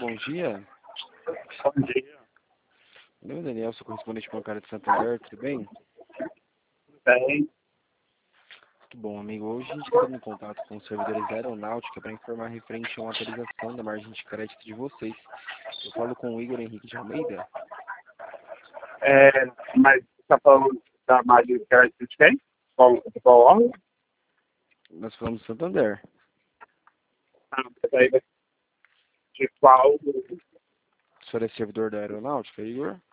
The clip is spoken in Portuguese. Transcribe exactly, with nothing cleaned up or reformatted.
bom dia. Bom dia. Meu nome é Daniel, sou correspondente bancário de Santander, tudo bem? Bem, Muito bom, amigo. Hoje a gente está em contato com os servidores da Aeronáutica para informar referente a uma atualização da margem de crédito de vocês. Eu falo com o Igor Henrique de Almeida. é, mas você está falando da margem de crédito de quem? Qual, de qual órgão? Nós falamos do Santander. Ah, daí, de qual? O senhor é servidor da Aeronáutica, Igor?